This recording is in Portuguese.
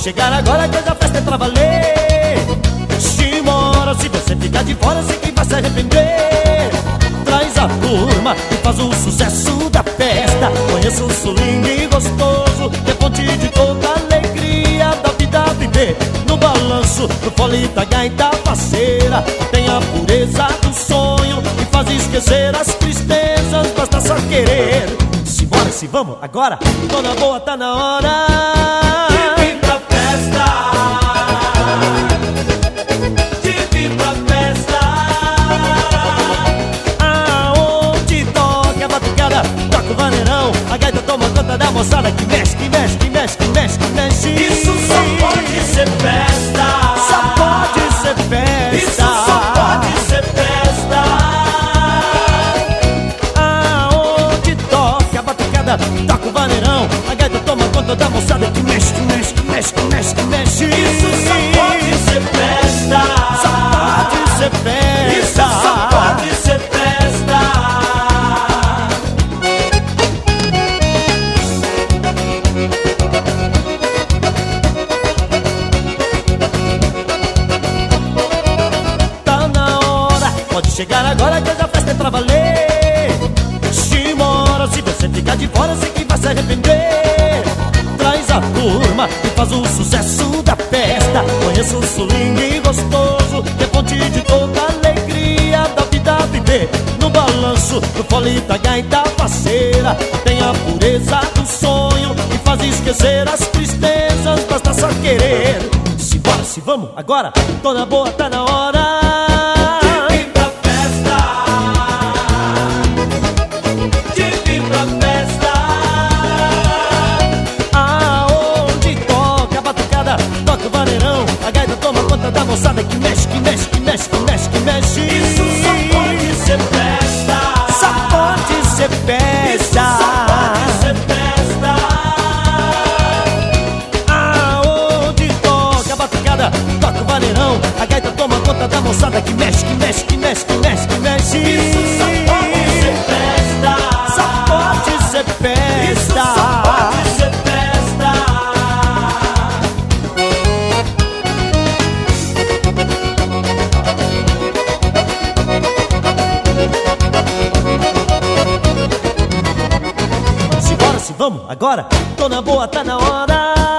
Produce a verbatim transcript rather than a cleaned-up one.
chegar agora que hoje a festa é pra valer. Simbora, se você ficar de fora, sei quem vai se arrepender. Traz a turma e faz o sucesso da festa. Conheça um swing gostoso, que é fonte de toda a alegria da vida viver. No balanço, no fole da gaita parceira, tem a pureza do sonho e faz esquecer as tristezas, basta só querer. Simbora, se vamos agora, Dona Boa tá na hora de vir pra festa, de vir pra festa. Aonde toca a batucada, toca o vaneirão, a gaita toma conta da moçada que mexe, que mexe, que mexe, que mexe, que mexe. Isso só pode ser festa, só pode ser festa. Isso só pode ser festa. Aonde toca a batucada, toca o vaneirão, a gaita toma conta da moçada que mexe, que mexe, que mexe, que mexe, que mexe. Isso só pode ser festa, só pode ser festa. Isso só pode ser festa. Tá na hora, pode chegar agora que hoje a festa é pra valer. Simbora, se você ficar de fora, sei que vai se arrepender. Traz a turma e faz o sucesso da festa. Conheça um swing gostoso, que é fonte de toda a alegria da vida viver. No balanço, no fole da gaita parceira, tem a pureza do sonho e faz esquecer as tristezas, basta só querer. Simbora, se vamos agora, Dona Boa tá na hora De vir pra festa, de vir pra festa. Aonde toca a batucada, toca o vaneirão, a gaita toma conta da moçada que mexe, que mexe, que mexe, que mexe, que mexe. Isso só pode ser festa, só pode ser festa. Isso só pode ser festa. Aonde toca a batucada, toca o vaneirão, a gaita toma conta da moçada que mexe, que mexe, que mexe, que mexe, que mexe. Isso só pode ser festa, só pode ser festa. Isso só pode ser festa. Simbora, se vamos agora, Dona Boa tá na hora